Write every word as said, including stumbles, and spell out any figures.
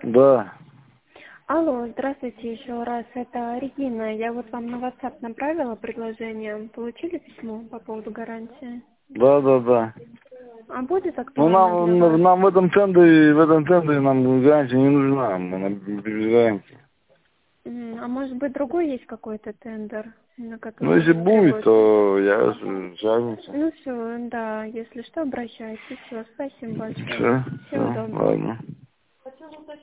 Да. Алло, здравствуйте еще раз. Это Регина. Я вот вам на WhatsApp направила предложение. Получили письмо по поводу гарантии? Да, да, да. А будет Ну актуально для нам, вас? нам в этом тендере, в этом тендере нам гарантия не нужна. Мы на без гарантии. М, А может быть другой есть какой-то тендер, на Ну который если вы будет, требуете? то я свяжемся. Ну все, да, если что, обращайтесь. Все, спасибо большое. Все, Всего все, доброго. ладно.